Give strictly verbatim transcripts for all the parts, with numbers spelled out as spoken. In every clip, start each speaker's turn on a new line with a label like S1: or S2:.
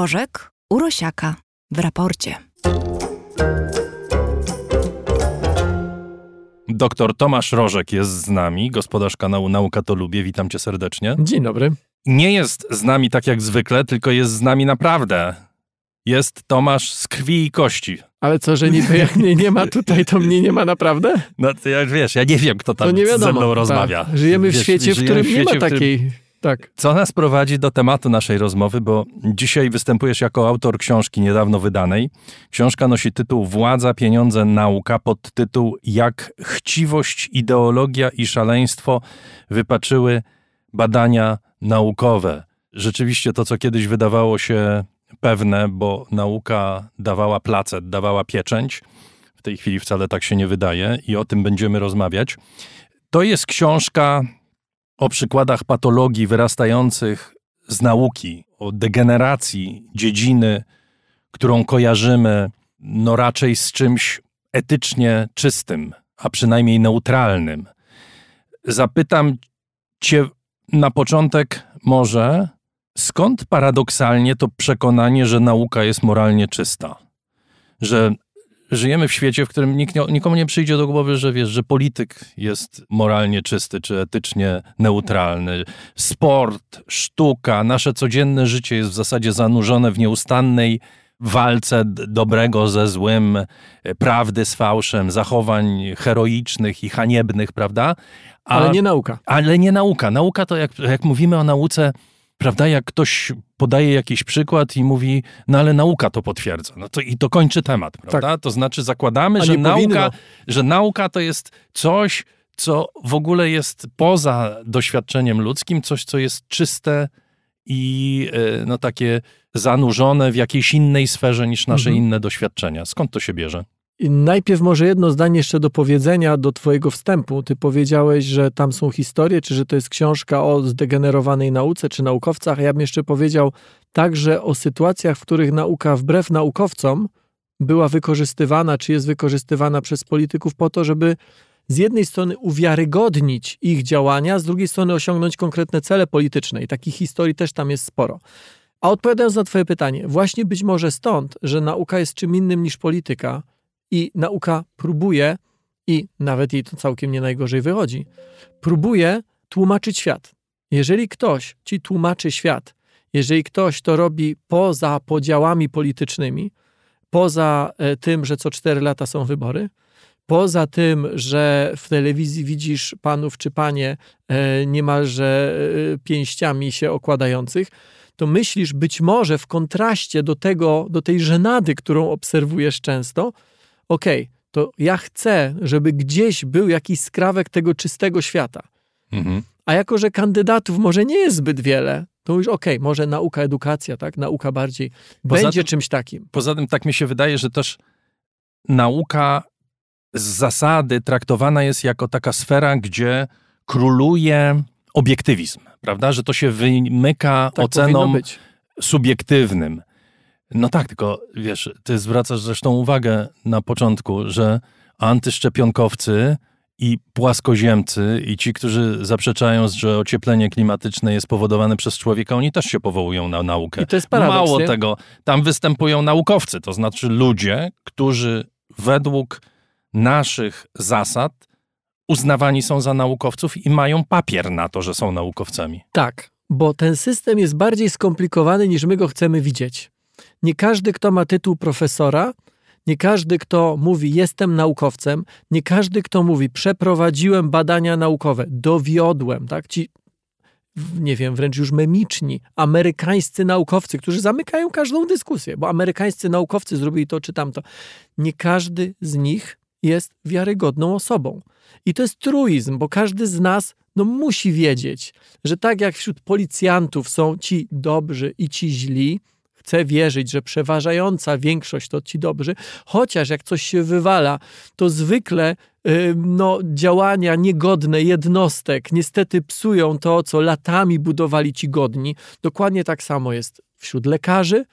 S1: Rożek u Rosiaka w raporcie.
S2: Doktor Tomasz Rożek jest z nami, gospodarz kanału Nauka to Lubię. Witam cię serdecznie.
S3: Dzień dobry.
S2: Nie jest z nami tak jak zwykle, tylko jest z nami naprawdę. Jest Tomasz z krwi i kości.
S3: Ale co, że niby jak mnie nie ma tutaj, to mnie nie ma naprawdę?
S2: No to ja, wiesz, ja nie wiem, kto tam
S3: nie wiadomo,
S2: ze mną rozmawia.
S3: Tak. Żyjemy w
S2: wiesz,
S3: świecie, w którym w świecie, nie ma takiej... Którym... Tak.
S2: Co nas prowadzi do tematu naszej rozmowy, bo dzisiaj występujesz jako autor książki niedawno wydanej. Książka nosi tytuł Władza, pieniądze, nauka, podtytuł Jak chciwość, ideologia i szaleństwo wypaczyły badania naukowe. Rzeczywiście to, co kiedyś wydawało się pewne, bo nauka dawała placet, dawała pieczęć. W tej chwili wcale tak się nie wydaje i o tym będziemy rozmawiać. To jest książka o przykładach patologii wyrastających z nauki, o degeneracji dziedziny, którą kojarzymy no raczej z czymś etycznie czystym, a przynajmniej neutralnym. Zapytam cię na początek może, skąd paradoksalnie to przekonanie, że nauka jest moralnie czysta? Że żyjemy w świecie, w którym nikt, nikomu nie przyjdzie do głowy, że wiesz, że polityk jest moralnie czysty czy etycznie neutralny. Sport, sztuka, nasze codzienne życie jest w zasadzie zanurzone w nieustannej walce dobrego ze złym, prawdy z fałszem, zachowań heroicznych i haniebnych, prawda?
S3: A, ale nie nauka.
S2: Ale nie nauka. Nauka to, jak, jak mówimy o nauce, prawda, jak ktoś podaje jakiś przykład i mówi, no ale nauka to potwierdza. No to i to kończy temat, prawda? Tak. To znaczy zakładamy, że nauka, że nauka to jest coś, co w ogóle jest poza doświadczeniem ludzkim, coś, co jest czyste i no takie zanurzone w jakiejś innej sferze niż nasze mhm. inne doświadczenia. Skąd to się bierze?
S3: I najpierw może jedno zdanie jeszcze do powiedzenia do twojego wstępu. Ty powiedziałeś, że tam są historie, czy że to jest książka o zdegenerowanej nauce, czy naukowcach. Ja bym jeszcze powiedział także o sytuacjach, w których nauka wbrew naukowcom była wykorzystywana, czy jest wykorzystywana przez polityków po to, żeby z jednej strony uwiarygodnić ich działania, z drugiej strony osiągnąć konkretne cele polityczne. I takich historii też tam jest sporo. A odpowiadając na twoje pytanie, właśnie być może stąd, że nauka jest czym innym niż polityka, i nauka próbuje, i nawet jej to całkiem nie najgorzej wychodzi, próbuje tłumaczyć świat. Jeżeli ktoś ci tłumaczy świat, jeżeli ktoś to robi poza podziałami politycznymi, poza tym, że co cztery lata są wybory, poza tym, że w telewizji widzisz panów czy panie niemalże pięściami się okładających, to myślisz być może w kontraście do tego, do tej żenady, którą obserwujesz często, okej, okay, to ja chcę, żeby gdzieś był jakiś skrawek tego czystego świata. Mhm. A jako, że kandydatów może nie jest zbyt wiele, to już okej, okay, może nauka, edukacja, tak? Nauka bardziej poza będzie tym, czymś takim.
S2: Poza tym tak mi się wydaje, że też nauka z zasady traktowana jest jako taka sfera, gdzie króluje obiektywizm, prawda? Że to się wymyka tak ocenom subiektywnym. No tak, tylko wiesz, ty zwracasz zresztą uwagę na początku, że antyszczepionkowcy i płaskoziemcy i ci, którzy zaprzeczają, że ocieplenie klimatyczne jest powodowane przez człowieka, oni też się powołują na naukę.
S3: I to jest paradoks,
S2: Mało
S3: nie?
S2: tego, tam występują naukowcy, to znaczy ludzie, którzy według naszych zasad uznawani są za naukowców i mają papier na to, że są naukowcami.
S3: Tak, bo ten system jest bardziej skomplikowany, niż my go chcemy widzieć. Nie każdy, kto ma tytuł profesora, nie każdy, kto mówi jestem naukowcem, nie każdy, kto mówi przeprowadziłem badania naukowe, dowiodłem, tak? Ci, nie wiem, wręcz już memiczni, amerykańscy naukowcy, którzy zamykają każdą dyskusję, bo amerykańscy naukowcy zrobili to czy tamto. Nie każdy z nich jest wiarygodną osobą. I to jest truizm, bo każdy z nas no, musi wiedzieć, że tak jak wśród policjantów są ci dobrzy i ci źli, chcę wierzyć, że przeważająca większość to ci dobrzy, chociaż jak coś się wywala, to zwykle yy, no, działania niegodne jednostek niestety psują to, co latami budowali ci godni. Dokładnie tak samo jest wśród lekarzy,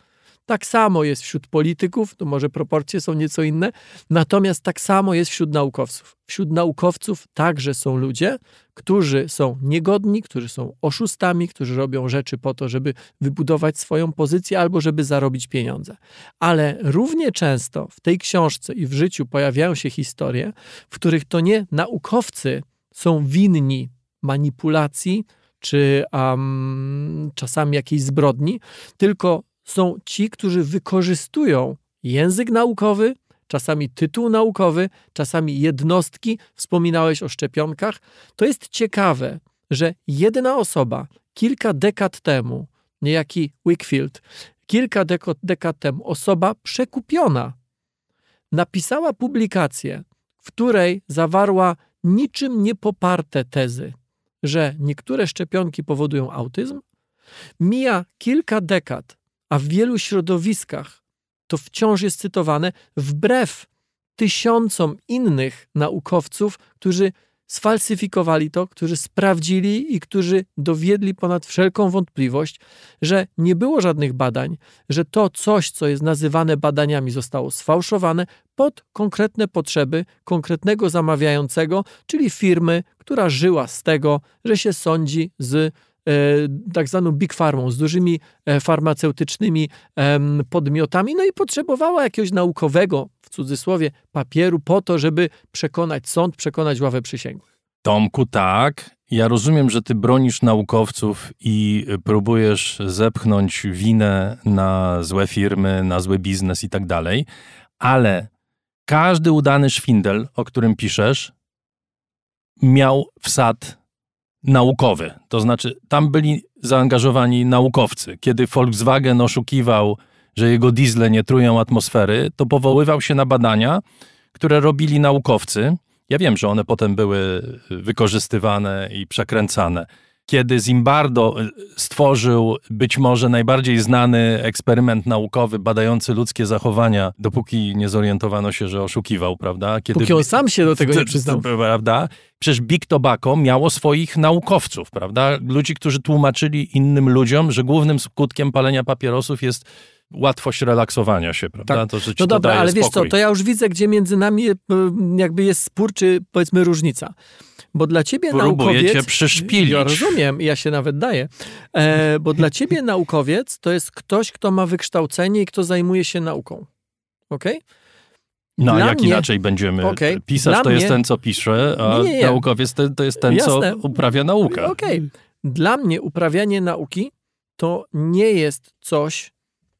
S3: Tak samo jest wśród polityków, to może proporcje są nieco inne, natomiast tak samo jest wśród naukowców. Wśród naukowców także są ludzie, którzy są niegodni, którzy są oszustami, którzy robią rzeczy po to, żeby wybudować swoją pozycję albo żeby zarobić pieniądze. Ale równie często w tej książce i w życiu pojawiają się historie, w których to nie naukowcy są winni manipulacji czy um, czasami jakiejś zbrodni, tylko są ci, którzy wykorzystują język naukowy, czasami tytuł naukowy, czasami jednostki. Wspominałeś o szczepionkach. To jest ciekawe, że jedna osoba kilka dekad temu, niejaki Wakefield, kilka deko- dekad temu, osoba przekupiona, napisała publikację, w której zawarła niczym niepoparte tezy, że niektóre szczepionki powodują autyzm. Mija kilka dekad, a w wielu środowiskach to wciąż jest cytowane, wbrew tysiącom innych naukowców, którzy sfalsyfikowali to, którzy sprawdzili i którzy dowiedli ponad wszelką wątpliwość, że nie było żadnych badań, że to coś, co jest nazywane badaniami, zostało sfałszowane pod konkretne potrzeby konkretnego zamawiającego, czyli firmy, która żyła z tego, że się sądzi z tak zwaną big pharmą, z dużymi farmaceutycznymi podmiotami, no i potrzebowała jakiegoś naukowego, w cudzysłowie, papieru po to, żeby przekonać sąd, przekonać ławę przysięgłych.
S2: Tomku, tak. Ja rozumiem, że ty bronisz naukowców i próbujesz zepchnąć winę na złe firmy, na zły biznes i tak dalej, ale każdy udany szwindel, o którym piszesz, miał wsad naukowy. To znaczy, tam byli zaangażowani naukowcy. Kiedy Volkswagen oszukiwał, że jego diesle nie trują atmosfery, to powoływał się na badania, które robili naukowcy. Ja wiem, że one potem były wykorzystywane i przekręcane. Kiedy Zimbardo stworzył być może najbardziej znany eksperyment naukowy badający ludzkie zachowania, dopóki nie zorientowano się, że oszukiwał, prawda? Kiedy
S3: Póki on sam się do tego nie przyznał.
S2: Prawda? Przecież Big Tobacco miało swoich naukowców, prawda? Ludzi, którzy tłumaczyli innym ludziom, że głównym skutkiem palenia papierosów jest łatwość relaksowania się, prawda?
S3: Tak.
S2: To, że ci
S3: no
S2: to
S3: dobra,
S2: daje
S3: ale
S2: spokój.
S3: wiesz co, to ja już widzę, gdzie między nami jakby jest spór, czy powiedzmy różnica. Bo dla ciebie
S2: Próbuję
S3: naukowiec...
S2: cię przyszpilić.
S3: Ja rozumiem, ja się nawet daję. E, bo dla ciebie naukowiec to jest ktoś, kto ma wykształcenie i kto zajmuje się nauką. Okej? Okay?
S2: No a
S3: Dla
S2: jak
S3: mnie,
S2: inaczej będziemy?
S3: okay,
S2: Pisarz to
S3: mnie,
S2: jest ten, co pisze, a nie, nie, nie. naukowiec to, to jest ten, Jasne. co uprawia naukę.
S3: Okej. Okay. Dla mnie uprawianie nauki to nie jest coś,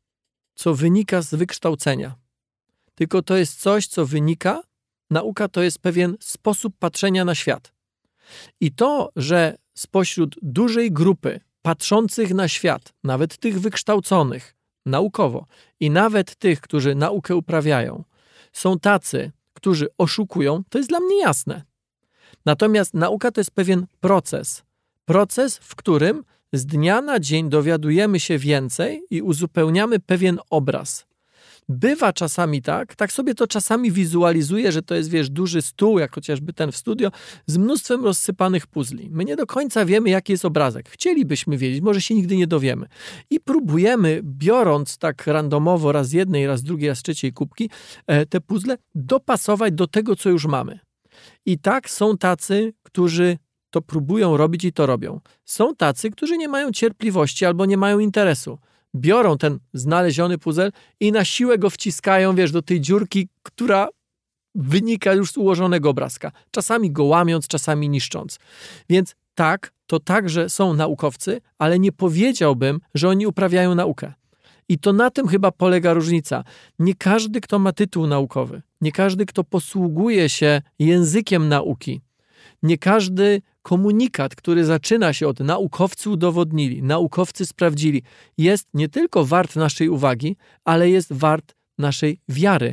S3: co wynika z wykształcenia. Tylko to jest coś, co wynika, nauka to jest pewien sposób patrzenia na świat. I to, że spośród dużej grupy patrzących na świat, nawet tych wykształconych naukowo i nawet tych, którzy naukę uprawiają, są tacy, którzy oszukują, to jest dla mnie jasne. Natomiast nauka to jest pewien proces. Proces, w którym z dnia na dzień dowiadujemy się więcej i uzupełniamy pewien obraz. Bywa czasami tak, tak sobie to czasami wizualizuję, że to jest, wiesz, duży stół, jak chociażby ten w studio, z mnóstwem rozsypanych puzli. My nie do końca wiemy, jaki jest obrazek. Chcielibyśmy wiedzieć, może się nigdy nie dowiemy. I próbujemy, biorąc tak randomowo raz z jednej, raz z drugiej, raz z trzeciej kubki, te puzzle dopasować do tego, co już mamy. I tak są tacy, którzy to próbują robić i to robią. Są tacy, którzy nie mają cierpliwości albo nie mają interesu. Biorą ten znaleziony puzzle i na siłę go wciskają, wiesz, do tej dziurki, która wynika już z ułożonego obrazka. Czasami go łamiąc, czasami niszcząc. Więc tak, to także są naukowcy, ale nie powiedziałbym, że oni uprawiają naukę. I to na tym chyba polega różnica. Nie każdy, kto ma tytuł naukowy, nie każdy, kto posługuje się językiem nauki, nie każdy komunikat, który zaczyna się od naukowcy udowodnili, naukowcy sprawdzili, jest nie tylko wart naszej uwagi, ale jest wart naszej wiary.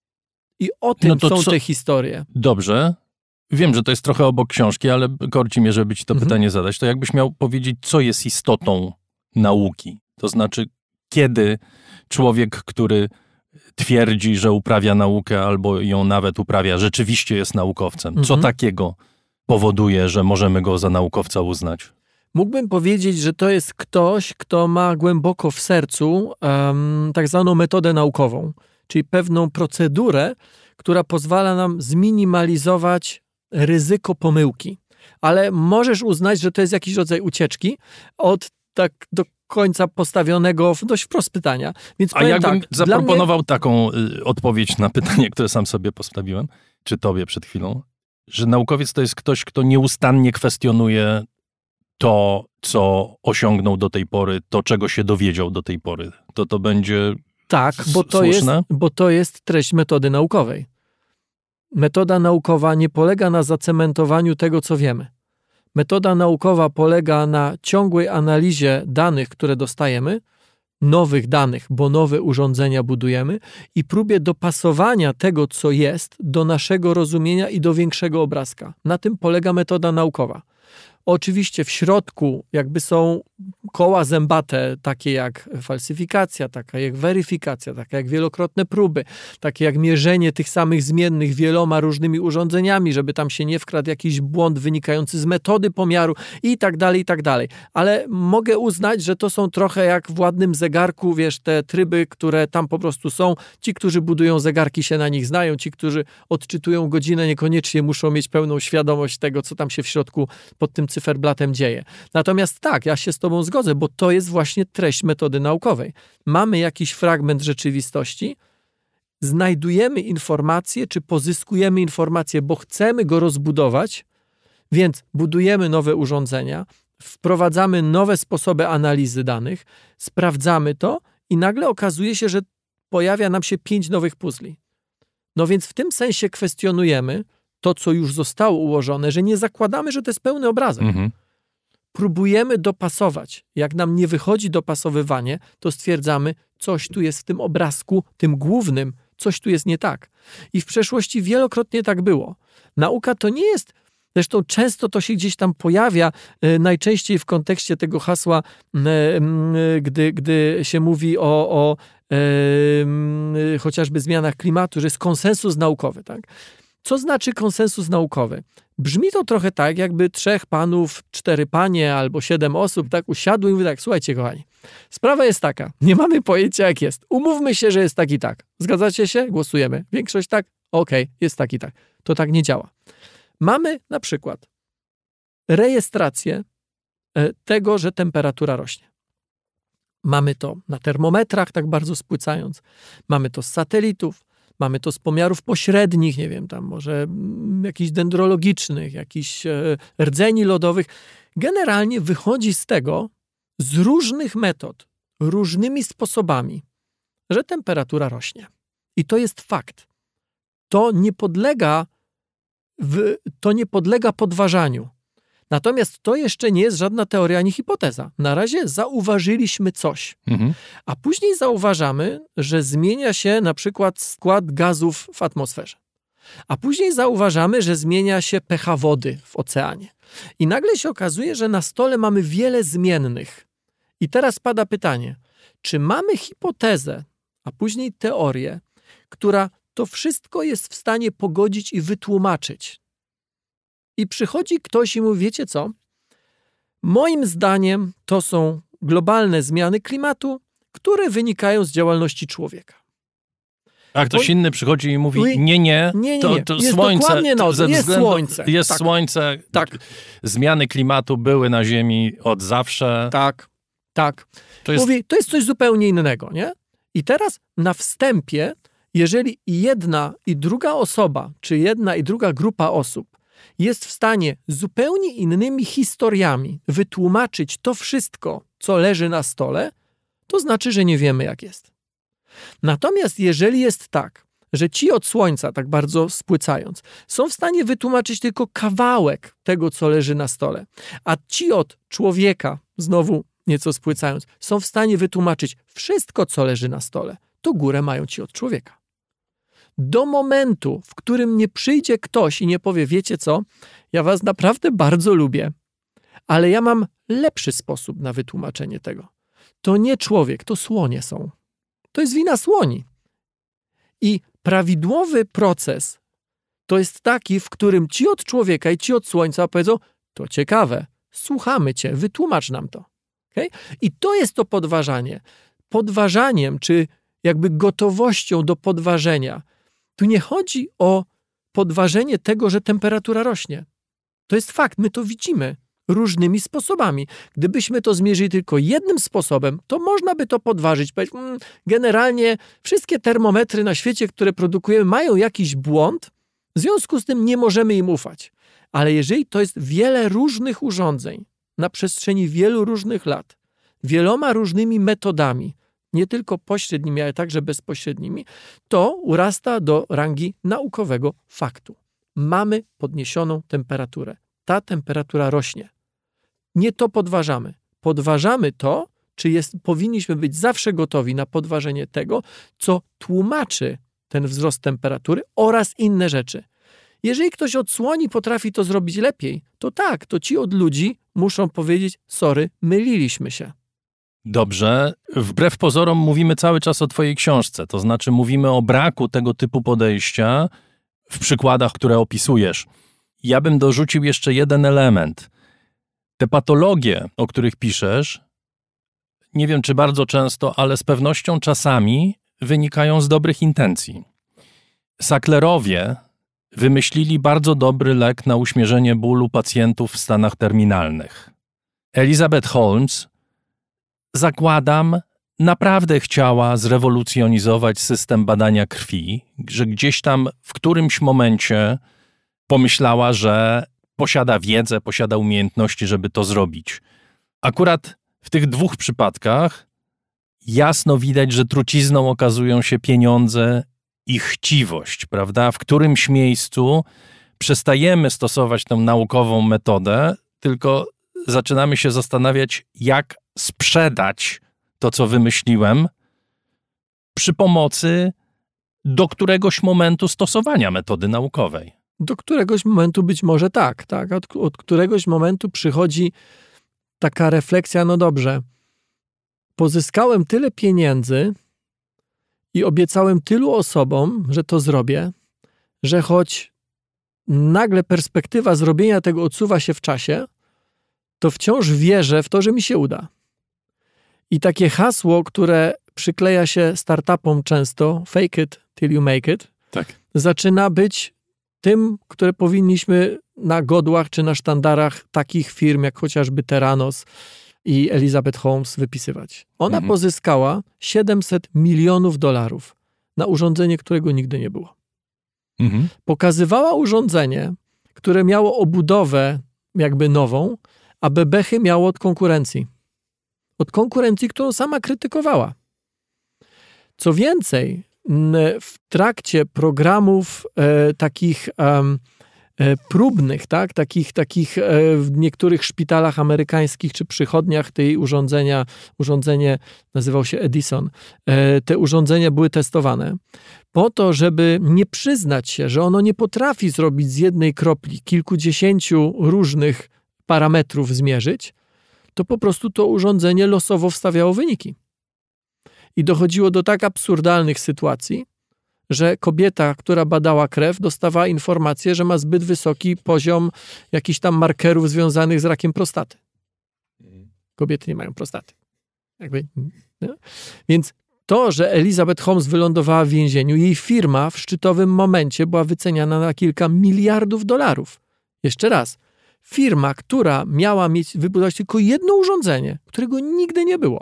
S3: I o tym no są co? te historie.
S2: Dobrze. Wiem, że to jest trochę obok książki, ale korci mnie, żeby ci to mhm. pytanie zadać. To jakbyś miał powiedzieć, co jest istotą nauki? To znaczy, kiedy człowiek, który twierdzi, że uprawia naukę albo ją nawet uprawia, rzeczywiście jest naukowcem. Mhm. Co takiego powoduje, że możemy go za naukowca uznać?
S3: Mógłbym powiedzieć, że to jest ktoś, kto ma głęboko w sercu um, tak zwaną metodę naukową, czyli pewną procedurę, która pozwala nam zminimalizować ryzyko pomyłki. Ale możesz uznać, że to jest jakiś rodzaj ucieczki od tak do końca postawionego w dość wprost pytania. Więc
S2: A jakbym
S3: tak,
S2: zaproponował
S3: mnie...
S2: taką y, odpowiedź na pytanie, które sam sobie postawiłem, czy tobie przed chwilą, że naukowiec to jest ktoś, kto nieustannie kwestionuje to, co osiągnął do tej pory, to, czego się dowiedział do tej pory. To to będzie
S3: Tak, bo to, jest, bo to jest treść metody naukowej. Metoda naukowa nie polega na zacementowaniu tego, co wiemy. Metoda naukowa polega na ciągłej analizie danych, które dostajemy, nowych danych, bo nowe urządzenia budujemy i próbie dopasowania tego, co jest, do naszego rozumienia i do większego obrazka. Na tym polega metoda naukowa. Oczywiście w środku jakby są koła zębate, takie jak falsyfikacja, taka jak weryfikacja, takie jak wielokrotne próby, takie jak mierzenie tych samych zmiennych wieloma różnymi urządzeniami, żeby tam się nie wkradł jakiś błąd wynikający z metody pomiaru i tak dalej, i tak dalej. Ale mogę uznać, że to są trochę jak w ładnym zegarku, wiesz, te tryby, które tam po prostu są. Ci, którzy budują zegarki, się na nich znają, ci, którzy odczytują godzinę, niekoniecznie muszą mieć pełną świadomość tego, co tam się w środku pod tym cyferblatem dzieje. Natomiast tak, ja się z tobą zgodzę, bo to jest właśnie treść metody naukowej. Mamy jakiś fragment rzeczywistości, znajdujemy informacje, czy pozyskujemy informacje, bo chcemy go rozbudować, więc budujemy nowe urządzenia, wprowadzamy nowe sposoby analizy danych, sprawdzamy to i nagle okazuje się, że pojawia nam się pięć nowych puzli. No więc w tym sensie kwestionujemy to, co już zostało ułożone, że nie zakładamy, że to jest pełny obrazek. Mhm. Próbujemy dopasować. Jak nam nie wychodzi dopasowywanie, to stwierdzamy, coś tu jest w tym obrazku, tym głównym, coś tu jest nie tak. I w przeszłości wielokrotnie tak było. Nauka to nie jest, zresztą często to się gdzieś tam pojawia, e, najczęściej w kontekście tego hasła, e, e, gdy, gdy się mówi o, o e, e, chociażby zmianach klimatu, że jest konsensus naukowy, tak? Co znaczy konsensus naukowy? Brzmi to trochę tak, jakby trzech panów, cztery panie albo siedem osób tak usiadły i mówi tak, słuchajcie kochani, sprawa jest taka, nie mamy pojęcia jak jest, umówmy się, że jest tak i tak. Zgadzacie się? Głosujemy. Większość tak? Okej, okay, jest tak i tak. To tak nie działa. Mamy na przykład rejestrację tego, że temperatura rośnie. Mamy to na termometrach, tak bardzo spłycając. Mamy to z satelitów. Mamy to z pomiarów pośrednich, nie wiem, tam może jakichś dendrologicznych, jakichś e, rdzeni lodowych. Generalnie wychodzi z tego, z różnych metod, różnymi sposobami, że temperatura rośnie. I to jest fakt. To nie podlega, w, to nie podlega podważaniu. Natomiast to jeszcze nie jest żadna teoria ani hipoteza. Na razie zauważyliśmy coś. Mhm. A później zauważamy, że zmienia się na przykład skład gazów w atmosferze. A później zauważamy, że zmienia się pH wody w oceanie. I nagle się okazuje, że na stole mamy wiele zmiennych. I teraz pada pytanie, czy mamy hipotezę, a później teorię, która to wszystko jest w stanie pogodzić i wytłumaczyć? I przychodzi ktoś i mówi, wiecie co? Moim zdaniem to są globalne zmiany klimatu, które wynikają z działalności człowieka.
S2: A ktoś Bo... inny przychodzi i mówi, nie, nie, nie, nie,
S3: to,
S2: to
S3: jest
S2: słońce,
S3: dokładnie na
S2: ze
S3: jest
S2: względu,
S3: słońce.
S2: Jest
S3: tak.
S2: słońce,
S3: tak.
S2: Zmiany klimatu były na Ziemi od zawsze.
S3: Tak, tak. To jest... Mówi, to jest coś zupełnie innego, nie? I teraz na wstępie, jeżeli jedna i druga osoba, czy jedna i druga grupa osób jest w stanie zupełnie innymi historiami wytłumaczyć to wszystko, co leży na stole, to znaczy, że nie wiemy, jak jest. Natomiast jeżeli jest tak, że ci od słońca, tak bardzo spłycając, są w stanie wytłumaczyć tylko kawałek tego, co leży na stole, a ci od człowieka, znowu nieco spłycając, są w stanie wytłumaczyć wszystko, co leży na stole, to górę mają ci od człowieka. Do momentu, w którym nie przyjdzie ktoś i nie powie, wiecie co, ja was naprawdę bardzo lubię, ale ja mam lepszy sposób na wytłumaczenie tego. To nie człowiek, to słonie są. To jest wina słoni. I prawidłowy proces to jest taki, w którym ci od człowieka i ci od słońca powiedzą, to ciekawe, słuchamy cię, wytłumacz nam to. Okay? I to jest to podważanie. Podważaniem, czy jakby gotowością do podważenia. Tu nie chodzi o podważenie tego, że temperatura rośnie. To jest fakt, my to widzimy różnymi sposobami. Gdybyśmy to zmierzyli tylko jednym sposobem, to można by to podważyć. Powiedzieć, mm, generalnie wszystkie termometry na świecie, które produkujemy, mają jakiś błąd, w związku z tym nie możemy im ufać. Ale jeżeli to jest wiele różnych urządzeń na przestrzeni wielu różnych lat, wieloma różnymi metodami, nie tylko pośrednimi, ale także bezpośrednimi, to urasta do rangi naukowego faktu. Mamy podniesioną temperaturę. Ta temperatura rośnie. Nie to podważamy. Podważamy to, czy jest, powinniśmy być zawsze gotowi na podważenie tego, co tłumaczy ten wzrost temperatury oraz inne rzeczy. Jeżeli ktoś od słoni potrafi to zrobić lepiej, to tak, to ci od ludzi muszą powiedzieć, sorry, myliliśmy się.
S2: Dobrze. Wbrew pozorom mówimy cały czas o twojej książce, to znaczy mówimy o braku tego typu podejścia w przykładach, które opisujesz. Ja bym dorzucił jeszcze jeden element. Te patologie, o których piszesz, nie wiem czy bardzo często, ale z pewnością czasami wynikają z dobrych intencji. Sacklerowie wymyślili bardzo dobry lek na uśmierzenie bólu pacjentów w stanach terminalnych. Elizabeth Holmes, zakładam, naprawdę chciała zrewolucjonizować system badania krwi, że gdzieś tam w którymś momencie pomyślała, że posiada wiedzę, posiada umiejętności, żeby to zrobić. Akurat w tych dwóch przypadkach jasno widać, że trucizną okazują się pieniądze i chciwość, prawda? W którymś miejscu przestajemy stosować tę naukową metodę, tylko zaczynamy się zastanawiać, jak sprzedać to, co wymyśliłem, przy pomocy do któregoś momentu stosowania metody naukowej.
S3: Do któregoś momentu być może tak, tak. Od, od któregoś momentu przychodzi taka refleksja, no dobrze, pozyskałem tyle pieniędzy i obiecałem tylu osobom, że to zrobię, że choć nagle perspektywa zrobienia tego odsuwa się w czasie, to wciąż wierzę w to, że mi się uda. I takie hasło, które przykleja się startupom często, fake it till you make it,
S2: tak,
S3: zaczyna być tym, które powinniśmy na godłach czy na sztandarach takich firm, jak chociażby Theranos i Elizabeth Holmes wypisywać. Ona
S2: mhm.
S3: pozyskała siedemset milionów dolarów na urządzenie, którego nigdy nie było.
S2: Mhm.
S3: Pokazywała urządzenie, które miało obudowę jakby nową, a bebechy miało od konkurencji. Od konkurencji, którą sama krytykowała. Co więcej, w trakcie programów e, takich e, e, próbnych, tak, takich, takich e, w niektórych szpitalach amerykańskich czy przychodniach tej urządzenia, urządzenie nazywało się Edison, e, te urządzenia były testowane po to, żeby nie przyznać się, że ono nie potrafi zrobić z jednej kropli kilkudziesięciu różnych parametrów zmierzyć, to po prostu to urządzenie losowo wstawiało wyniki. I dochodziło do tak absurdalnych sytuacji, że kobieta, która badała krew, dostawała informację, że ma zbyt wysoki poziom jakichś tam markerów związanych z rakiem prostaty. Kobiety nie mają prostaty. Jakby, nie? Więc to, że Elizabeth Holmes wylądowała w więzieniu, jej firma w szczytowym momencie była wyceniana na kilka miliardów dolarów. Jeszcze raz, firma, która miała mieć, wybudować tylko jedno urządzenie, którego nigdy nie było.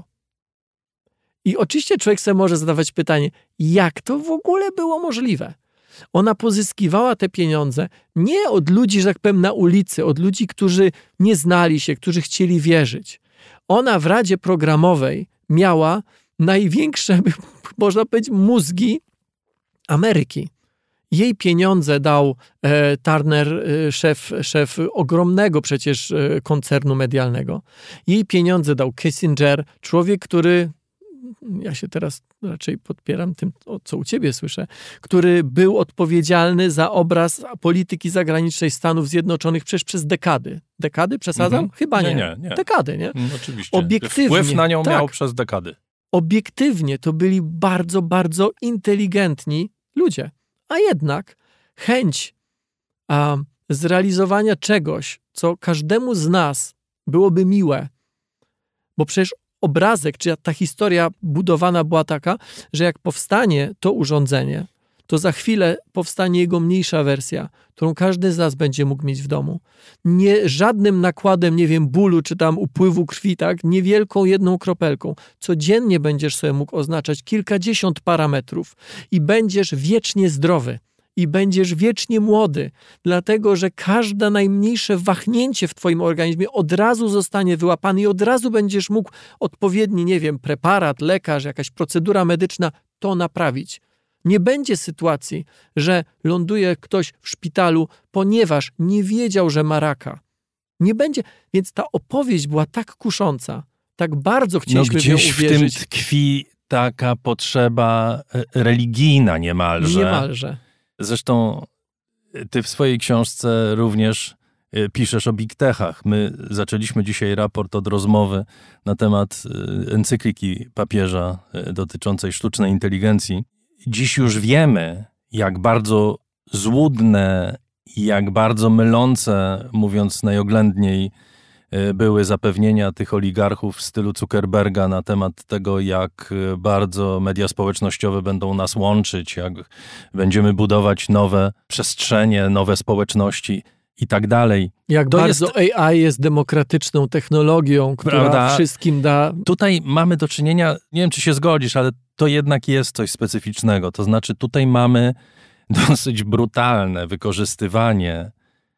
S3: I oczywiście człowiek sobie może zadawać pytanie, jak to w ogóle było możliwe? Ona pozyskiwała te pieniądze nie od ludzi, że tak powiem, na ulicy, od ludzi, którzy nie znali się, którzy chcieli wierzyć. Ona w Radzie Programowej miała największe, można powiedzieć, mózgi Ameryki. Jej pieniądze dał e, Turner, e, szef, szef ogromnego przecież e, koncernu medialnego. Jej pieniądze dał Kissinger, człowiek, który, ja się teraz raczej podpieram tym, co u ciebie słyszę, który był odpowiedzialny za obraz polityki zagranicznej Stanów Zjednoczonych przecież przez dekady. Dekady? Przesadzam?
S2: Mhm.
S3: Chyba nie.
S2: Nie, nie, nie.
S3: Dekady, nie?
S2: Mm, oczywiście.
S3: Obiektywnie.
S2: Wpływ na nią
S3: tak.
S2: miał przez dekady.
S3: Obiektywnie to byli bardzo, bardzo inteligentni ludzie. A jednak chęć a, zrealizowania czegoś, co każdemu z nas Byłoby miłe. Bo przecież obrazek, czy ta historia budowana była taka, że jak powstanie to urządzenie, to za chwilę powstanie jego mniejsza wersja, którą każdy z nas będzie mógł mieć w domu. Nie żadnym nakładem, nie wiem, bólu, czy tam upływu krwi, tak? Niewielką jedną kropelką. Codziennie będziesz sobie mógł oznaczać kilkadziesiąt parametrów i będziesz wiecznie zdrowy. I będziesz wiecznie młody, dlatego że każde najmniejsze wahnięcie w twoim organizmie od razu zostanie wyłapane i od razu będziesz mógł odpowiedni, nie wiem, preparat, lekarz, jakaś procedura medyczna to naprawić. Nie będzie sytuacji, że ląduje ktoś w szpitalu, ponieważ nie wiedział, że ma raka. Nie będzie, więc ta opowieść była tak kusząca, tak bardzo chcieliśmy
S2: no
S3: w nią
S2: gdzieś
S3: uwierzyć.
S2: w tym tkwi taka potrzeba religijna niemalże.
S3: Niemalże.
S2: Zresztą ty w swojej książce również piszesz o big techach. My zaczęliśmy dzisiaj raport od rozmowy na temat encykliki papieża dotyczącej sztucznej inteligencji. Dziś już wiemy, jak bardzo złudne i jak bardzo mylące, mówiąc najoględniej, były zapewnienia tych oligarchów w stylu Zuckerberga na temat tego, jak bardzo media społecznościowe będą nas łączyć, jak będziemy budować nowe przestrzenie, nowe społeczności i tak dalej.
S3: Jak
S2: to
S3: bardzo jest, A I jest demokratyczną technologią, która
S2: prawda?
S3: Wszystkim da...
S2: Tutaj mamy do czynienia, nie wiem czy się zgodzisz, ale to jednak jest coś specyficznego. To znaczy tutaj mamy dosyć brutalne wykorzystywanie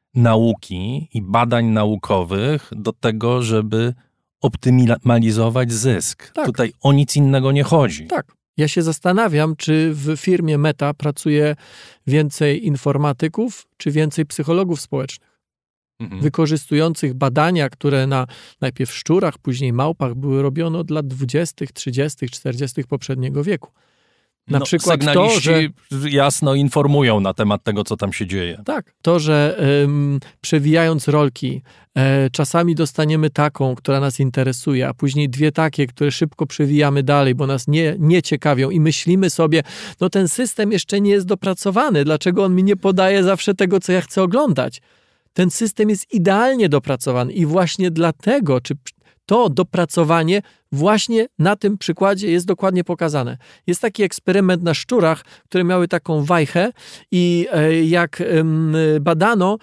S2: nauki i badań naukowych do tego, żeby optymalizować zysk.
S3: Tak.
S2: Tutaj o nic innego nie chodzi.
S3: Tak. Ja się zastanawiam, czy w firmie Meta pracuje więcej informatyków, czy więcej psychologów społecznych, mhm. wykorzystujących badania, które na najpierw szczurach, później małpach były robione od lat dwudziestych, trzydziestych, czterdziestych poprzedniego wieku. Na
S2: no,
S3: przykład to, że
S2: jasno informują na temat tego, co tam się dzieje.
S3: Tak, to, że ym, przewijając rolki, e, czasami dostaniemy taką, która nas interesuje, a później dwie takie, które szybko przewijamy dalej, bo nas nie, nie ciekawią i myślimy sobie, no ten system jeszcze nie jest dopracowany, dlaczego on mi nie podaje zawsze tego, co ja chcę oglądać? Ten system jest idealnie dopracowany i właśnie dlatego, czy to dopracowanie właśnie na tym przykładzie jest dokładnie pokazane. Jest taki eksperyment na szczurach, które miały taką wajchę i jak badano,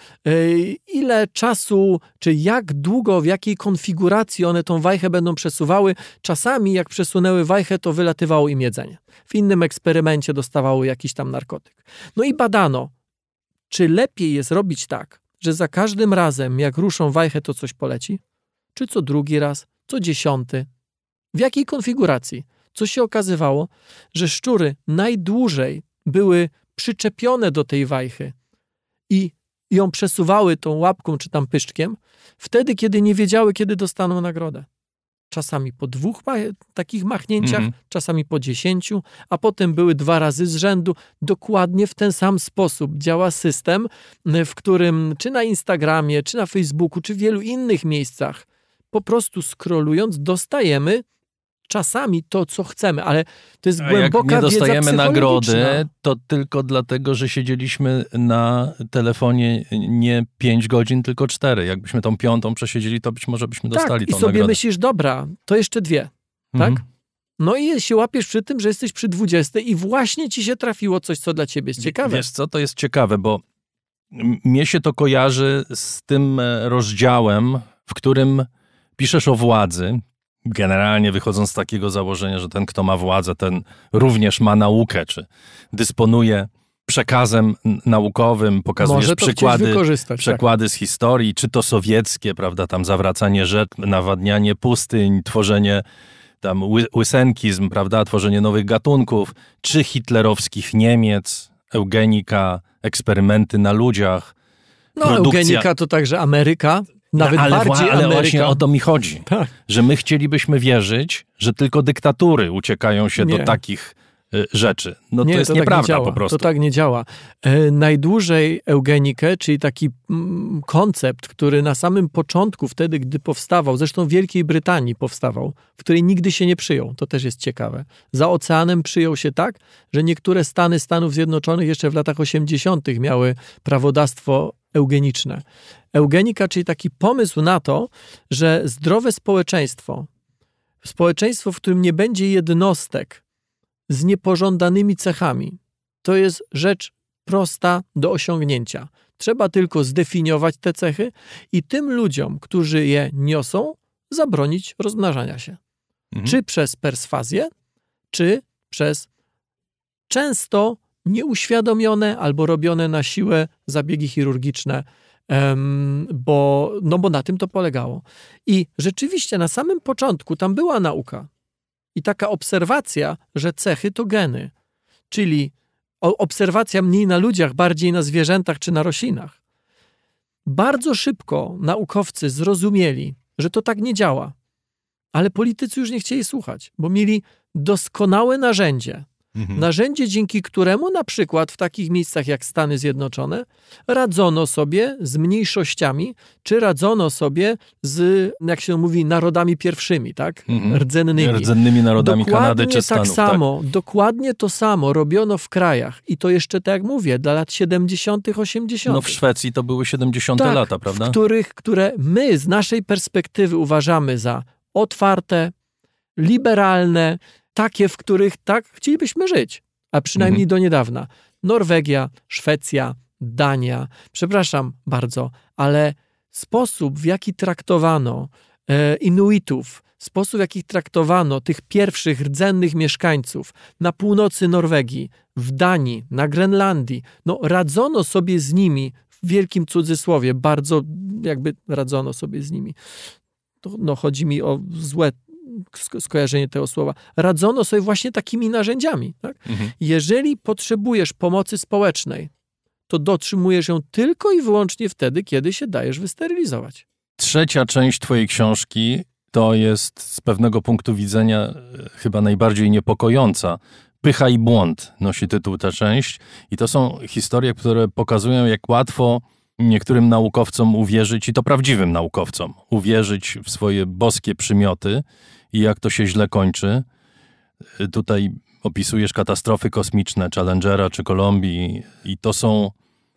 S3: ile czasu, czy jak długo, w jakiej konfiguracji one tą wajchę będą przesuwały, czasami jak przesunęły wajchę, to wylatywało im jedzenie. W innym eksperymencie dostawały jakiś tam narkotyk. No i badano, czy lepiej jest robić tak, że za każdym razem, jak ruszą wajchę, to coś poleci? Czy co drugi raz, co dziesiąty? W jakiej konfiguracji? Co się okazywało, że szczury najdłużej były przyczepione do tej wajchy i ją przesuwały tą łapką czy tam pyszczkiem, wtedy, kiedy nie wiedziały, kiedy dostaną nagrodę. Czasami po dwóch ma- takich machnięciach, mm-hmm. czasami po dziesięciu, a potem były dwa razy z rzędu. Dokładnie w ten sam sposób działa system, w którym czy na Instagramie, czy na Facebooku, czy w wielu innych miejscach po prostu scrollując dostajemy czasami to, co chcemy, ale to jest głęboka wiedza psychologiczna.
S2: Jak nie dostajemy nagrody, to tylko dlatego, że siedzieliśmy na telefonie nie pięć godzin, tylko cztery. Jakbyśmy tą piątą przesiedzieli, to być może byśmy dostali
S3: tak,
S2: tą
S3: i sobie
S2: nagrodę.
S3: myślisz, dobra, to jeszcze dwie, mhm. tak? No i się łapiesz przy tym, że jesteś przy dwudziestej i właśnie ci się trafiło coś, co dla ciebie jest ciekawe.
S2: Wiesz co, to jest ciekawe, bo mnie się to kojarzy z tym rozdziałem, w którym piszesz o władzy, generalnie wychodząc z takiego założenia, że ten, kto ma władzę, ten również ma naukę, czy dysponuje przekazem naukowym, pokazujesz przykłady, przykłady tak. z historii, czy to sowieckie, prawda, tam zawracanie rzek, nawadnianie pustyń, tworzenie tam łysenkizm, prawda, tworzenie nowych gatunków, czy hitlerowskich Niemiec, eugenika, eksperymenty na ludziach.
S3: No produkcja... eugenika to także Ameryka. Nawet
S2: no, ale,
S3: bardziej
S2: ale
S3: Ameryka.
S2: właśnie o to mi chodzi,
S3: tak.
S2: że my chcielibyśmy wierzyć, że tylko dyktatury uciekają się
S3: Nie.
S2: do takich rzeczy. No
S3: nie,
S2: to jest
S3: to
S2: nieprawda
S3: tak nie
S2: po prostu.
S3: To tak nie działa. E, najdłużej eugenikę, czyli taki mm, koncept, który na samym początku, wtedy gdy powstawał, zresztą w Wielkiej Brytanii powstawał, w której nigdy się nie przyjął, to też jest ciekawe. Za oceanem przyjął się tak, że niektóre stany Stanów Zjednoczonych jeszcze w latach osiemdziesiątych miały prawodawstwo eugeniczne. Eugenika, czyli taki pomysł na to, że zdrowe społeczeństwo, społeczeństwo, w którym nie będzie jednostek z niepożądanymi cechami, to jest rzecz prosta do osiągnięcia. Trzeba tylko zdefiniować te cechy i tym ludziom, którzy je niosą, zabronić rozmnażania się. Mhm. Czy przez perswazję, czy przez często nieuświadomione albo robione na siłę zabiegi chirurgiczne, um, bo, no bo na tym to polegało. I rzeczywiście na samym początku tam była nauka i taka obserwacja, że cechy to geny, czyli obserwacja mniej na ludziach, bardziej na zwierzętach czy na roślinach. Bardzo szybko naukowcy zrozumieli, że to tak nie działa, ale politycy już nie chcieli słuchać, bo mieli doskonałe narzędzie. Mhm. Narzędzie, dzięki któremu na przykład w takich miejscach jak Stany Zjednoczone radzono sobie z mniejszościami, czy radzono sobie z, jak się mówi, narodami pierwszymi, tak? Mhm. Rdzennymi.
S2: Rdzennymi narodami
S3: dokładnie
S2: Kanady czy Stanów.
S3: Tak samo, tak? Dokładnie to samo robiono w krajach i to jeszcze, tak jak mówię, dla lat siedemdziesiątych, osiemdziesiątych.
S2: No w Szwecji to były siedemdziesiąte
S3: tak,
S2: lata, prawda?
S3: w których, które my z naszej perspektywy uważamy za otwarte, liberalne, takie, w których tak chcielibyśmy żyć, a przynajmniej mhm. do niedawna. Norwegia, Szwecja, Dania, przepraszam bardzo, ale sposób, w jaki traktowano e, Inuitów, sposób, w jaki traktowano tych pierwszych rdzennych mieszkańców na północy Norwegii, w Danii, na Grenlandii, no radzono sobie z nimi, w wielkim cudzysłowie, bardzo jakby radzono sobie z nimi. To, no chodzi mi o złe skojarzenie tego słowa, radzono sobie właśnie takimi narzędziami. Tak? Mhm. Jeżeli potrzebujesz pomocy społecznej, to dotrzymujesz ją tylko i wyłącznie wtedy, kiedy się dajesz wysterylizować.
S2: Trzecia część twojej książki to jest z pewnego punktu widzenia chyba najbardziej niepokojąca. Pycha i błąd nosi tytuł ta część i to są historie, które pokazują, jak łatwo niektórym naukowcom uwierzyć, i to prawdziwym naukowcom, uwierzyć w swoje boskie przymioty i jak to się źle kończy. Tutaj opisujesz katastrofy kosmiczne Challengera czy Kolumbii i to są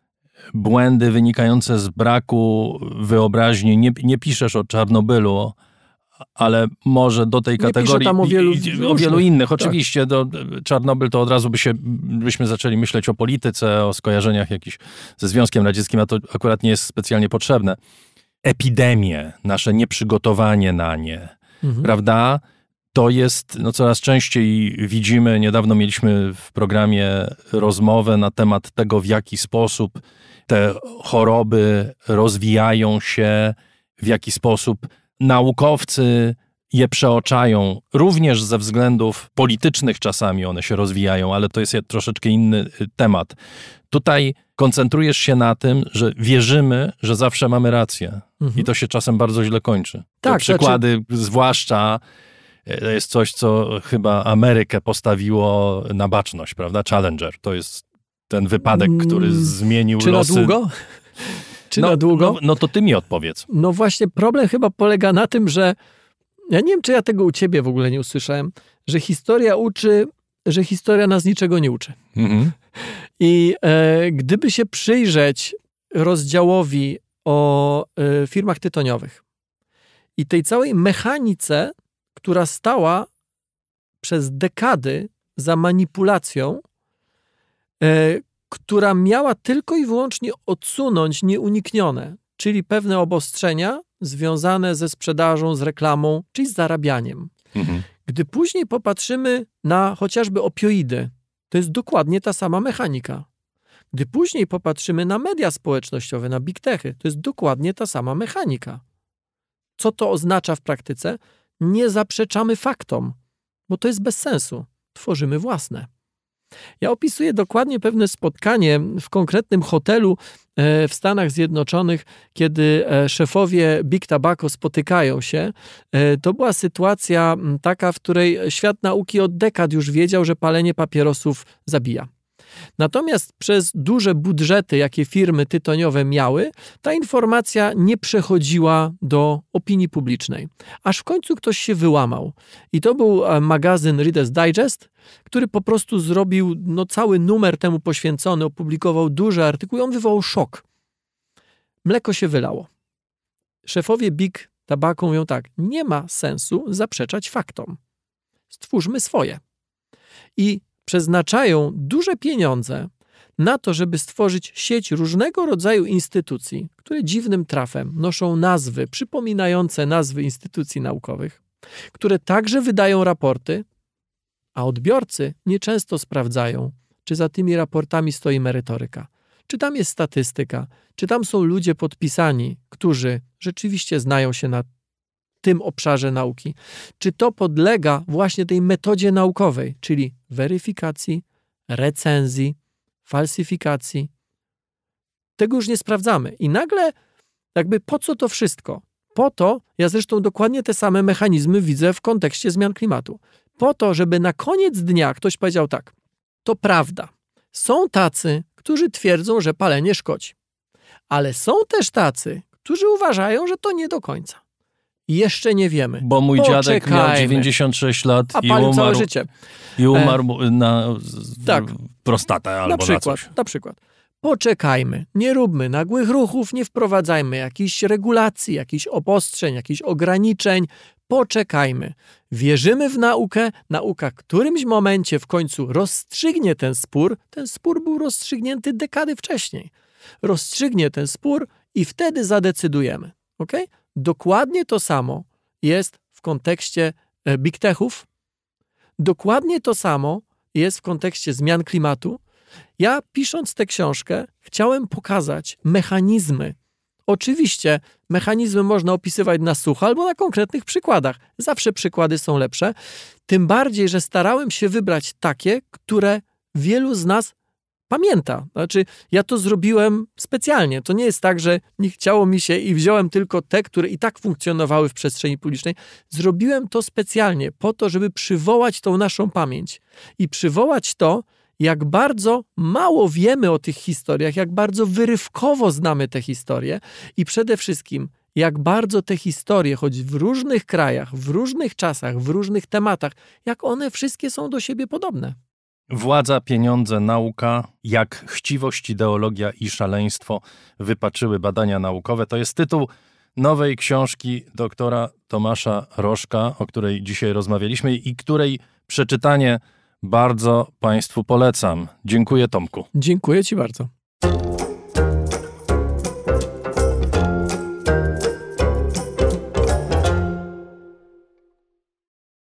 S2: błędy wynikające z braku wyobraźni. Nie, nie piszesz o Czarnobylu, ale może do tej kategorii
S3: tam o wielu,
S2: i, o wielu innych. Oczywiście tak. do, Czarnobyl to od razu by się, byśmy zaczęli myśleć o polityce, o skojarzeniach jakichś ze Związkiem Radzieckim, a to akurat nie jest specjalnie potrzebne. Epidemie, nasze nieprzygotowanie na nie, mhm. prawda? To jest, no coraz częściej widzimy, niedawno mieliśmy w programie rozmowę na temat tego, w jaki sposób te choroby rozwijają się, w jaki sposób naukowcy je przeoczają, również ze względów politycznych czasami one się rozwijają, ale to jest troszeczkę inny temat. Tutaj koncentrujesz się na tym, że wierzymy, że zawsze mamy rację. Mhm. I to się czasem bardzo źle kończy. Tak, te przykłady, znaczy... zwłaszcza to jest coś, co chyba Amerykę postawiło na baczność, prawda? Challenger. To jest ten wypadek, który zmienił
S3: Czy
S2: losy...
S3: Czy na długo? Czy
S2: no,
S3: na długo?
S2: No, no to ty mi odpowiedz.
S3: No właśnie, problem chyba polega na tym, że ja nie wiem, czy ja tego u ciebie w ogóle nie usłyszałem, że historia uczy, że historia nas niczego nie uczy. Mhm. I e, gdyby się przyjrzeć rozdziałowi o e, firmach tytoniowych i tej całej mechanice, która stała przez dekady za manipulacją, e, która miała tylko i wyłącznie odsunąć nieuniknione, czyli pewne obostrzenia związane ze sprzedażą, z reklamą, czyli z zarabianiem. Mhm. Gdy później popatrzymy na chociażby opioidy, to jest dokładnie ta sama mechanika. Gdy później popatrzymy na media społecznościowe, na big techy, to jest dokładnie ta sama mechanika. Co to oznacza w praktyce? Nie zaprzeczamy faktom, bo to jest bez sensu. Tworzymy własne. Ja opisuję dokładnie pewne spotkanie w konkretnym hotelu w Stanach Zjednoczonych, kiedy szefowie Big Tobacco spotykają się. To była sytuacja taka, w której świat nauki od dekad już wiedział, że palenie papierosów zabija. Natomiast przez duże budżety, jakie firmy tytoniowe miały, ta informacja nie przechodziła do opinii publicznej. Aż w końcu ktoś się wyłamał. I to był magazyn Reader's Digest, który po prostu zrobił no, cały numer temu poświęcony, opublikował duży artykuł i on wywołał szok. Mleko się wylało. Szefowie Big Tobacco mówią tak, nie ma sensu zaprzeczać faktom. Stwórzmy swoje. I przeznaczają duże pieniądze na to, żeby stworzyć sieć różnego rodzaju instytucji, które dziwnym trafem noszą nazwy przypominające nazwy instytucji naukowych, które także wydają raporty, a odbiorcy nieczęsto sprawdzają, czy za tymi raportami stoi merytoryka, czy tam jest statystyka, czy tam są ludzie podpisani, którzy rzeczywiście znają się na tym obszarze nauki. Czy to podlega właśnie tej metodzie naukowej, czyli weryfikacji, recenzji, falsyfikacji. Tego już nie sprawdzamy. I nagle jakby po co to wszystko? Po to, ja zresztą dokładnie te same mechanizmy widzę w kontekście zmian klimatu. Po to, żeby na koniec dnia ktoś powiedział tak, to prawda, są tacy, którzy twierdzą, że palenie szkodzi. Ale są też tacy, którzy uważają, że to nie do końca. Jeszcze nie wiemy.
S2: Bo mój
S3: Poczekajmy.
S2: dziadek miał dziewięćdziesiąt sześć lat
S3: A
S2: i
S3: palił
S2: umarł,
S3: całe życie.
S2: i umarł e, na
S3: tak.
S2: prostatę albo
S3: na przykład,
S2: na coś.
S3: Na przykład. Poczekajmy, nie róbmy nagłych ruchów, nie wprowadzajmy jakichś regulacji, jakichś obostrzeń, jakichś ograniczeń. Poczekajmy. Wierzymy w naukę. Nauka w którymś momencie w końcu rozstrzygnie ten spór. Ten spór był rozstrzygnięty dekady wcześniej. Rozstrzygnie ten spór i wtedy zadecydujemy. Okay? Dokładnie to samo jest w kontekście big techów. Dokładnie to samo jest w kontekście zmian klimatu. Ja pisząc tę książkę chciałem pokazać mechanizmy. Oczywiście mechanizmy można opisywać na sucho albo na konkretnych przykładach. Zawsze przykłady są lepsze. Tym bardziej, że starałem się wybrać takie, które wielu z nas pamięta. Znaczy, ja to zrobiłem specjalnie. To nie jest tak, że nie chciało mi się i wziąłem tylko te, które i tak funkcjonowały w przestrzeni publicznej. Zrobiłem to specjalnie po to, żeby przywołać tą naszą pamięć i przywołać to, jak bardzo mało wiemy o tych historiach, jak bardzo wyrywkowo znamy te historie i przede wszystkim, jak bardzo te historie, choć w różnych krajach, w różnych czasach, w różnych tematach, jak one wszystkie są do siebie podobne.
S2: Władza, pieniądze, nauka, jak chciwość, ideologia i szaleństwo wypaczyły badania naukowe. To jest tytuł nowej książki doktora Tomasza Rożka, o której dzisiaj rozmawialiśmy i której przeczytanie bardzo Państwu polecam. Dziękuję, Tomku.
S3: Dziękuję Ci bardzo.